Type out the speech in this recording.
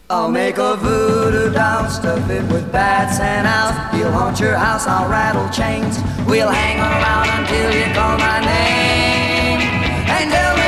I'll make a voodoo doll, stuff it with bats and owls. He'll haunt your house, I'll rattle chains. We'll hang around until you call my name. And tell